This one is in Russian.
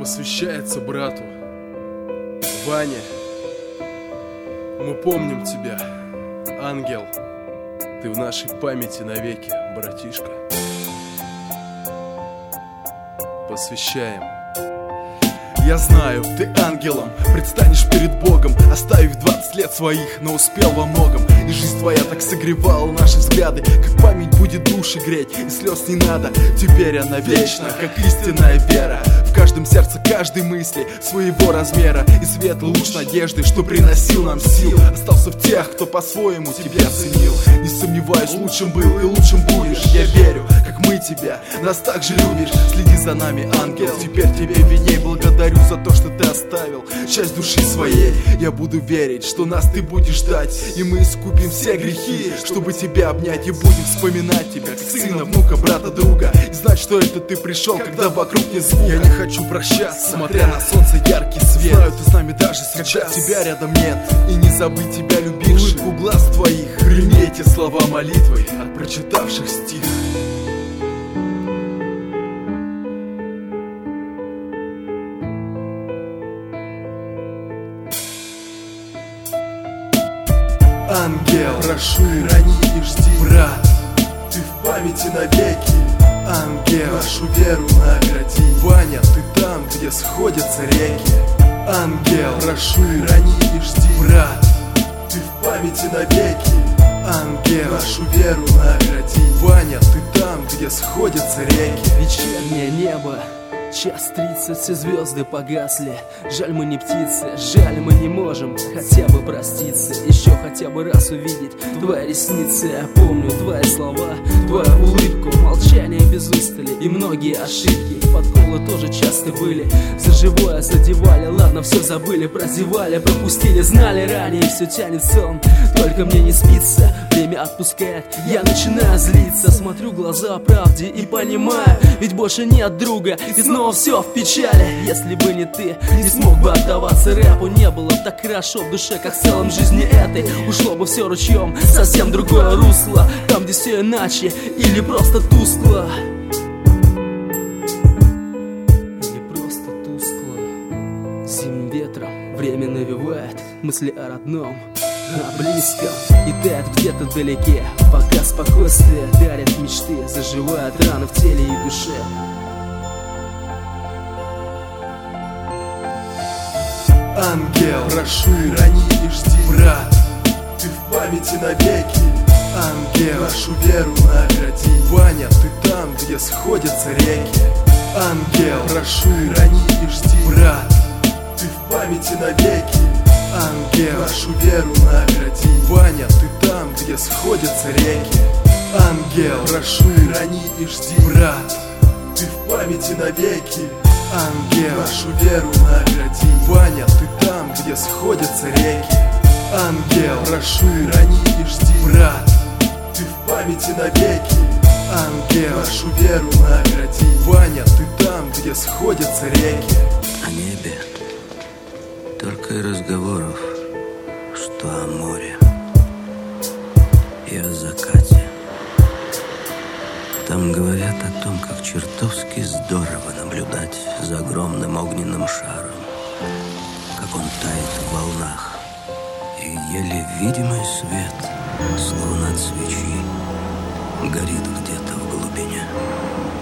Посвящается брату. Ваня, мы помним тебя, ангел. Ты в нашей памяти навеки, братишка. Посвящаем. Я знаю, ты ангелом предстанешь перед Богом, оставив 20 лет своих, но успел во многом. И жизнь твоя так согревала наши взгляды, как память будет души греть, и слез не надо. Теперь она вечна, как истинная вера. В каждом сердце, каждой мысли своего размера. И светлый луч надежды, что приносил нам сил, остался в тех, кто по-своему тебя оценил. Не сомневаюсь, лучшим был и лучшим будешь. Я верю, как мы тебя, нас так же любишь. Следи за нами, ангел, теперь тебе видней. Благодарю за то, что ты оставил часть души своей. Я буду верить, что нас ты будешь ждать, и мы искупим все грехи, чтобы тебя обнять. И будем вспоминать тебя, как сына, внука, брата, друга, и знать, что это ты пришел, когда вокруг не звука. Я не хочу прощаться, смотря на солнце яркий свет. Знаю, ты с нами даже сейчас, тебя рядом нет. И не забыть тебя, любивших, улыбку глаз твоих. Прими эти слова молитвой от прочитавших стих. Ангел, прошу, храни и жди, брат, ты в памяти навеки. Ангел, нашу веру награди. Ваня, ты там, где сходятся реки. Ангел, прошу, храни и жди, брат, ты в памяти навеки. Ангел, нашу веру награди. Ваня, ты там, где сходятся реки. Вечернее небо, 1:30, все звезды погасли. Жаль, мы не птицы, жаль, мы не можем хотя бы проститься. Еще хотя бы раз увидеть твои ресницы. Я помню твои слова, твою улыбку, молчание без устали и многие ошибки. Подколы тоже часто были, за живое задевали. Ладно, все забыли, прозевали, пропустили, знали ранее. Все тянет сон, только мне не спится. Время отпускает, я начинаю злиться. Смотрю в глаза правде и понимаю, ведь больше нет друга, и снова все в печали. Если бы не ты, не смог бы отдаваться рэпу. Не было так хорошо в душе, как в целом жизни этой. Ушло бы все ручьем, совсем другое русло, там, где все иначе или просто тускло. Или просто тускло. Зимним ветром время навевает мысли о родном, о близком, и тает где-то вдалеке. Пока спокойствие дарит мечты, заживают раны в теле и душе. Ангел, прошу, храни и жди, брат, ты в памяти навеки. Ангел, нашу веру награди. Ваня, ты там, где сходятся реки. Ангел, прошу, храни и жди, брат, ты в памяти навеки. Ангел, нашу веру награди. Ваня, ты там, где сходятся реки. Ангел, прошу, храни и жди, брат, ты в памяти навеки. Ангел, нашу веру награди. Ваня, ты там, где сходятся реки. Ангел, прошу, храни и жди, брат, ты в памяти навеки. Ангел, нашу веру награди. Ваня, ты там, где сходятся реки. О небе только и разговоров, что о море и о закате. Там говорят о том, как чертовски здорово наблюдать за огромным огненным шаром, как он тает в волнах, и еле видимый свет, словно от свечи, горит где-то в глубине.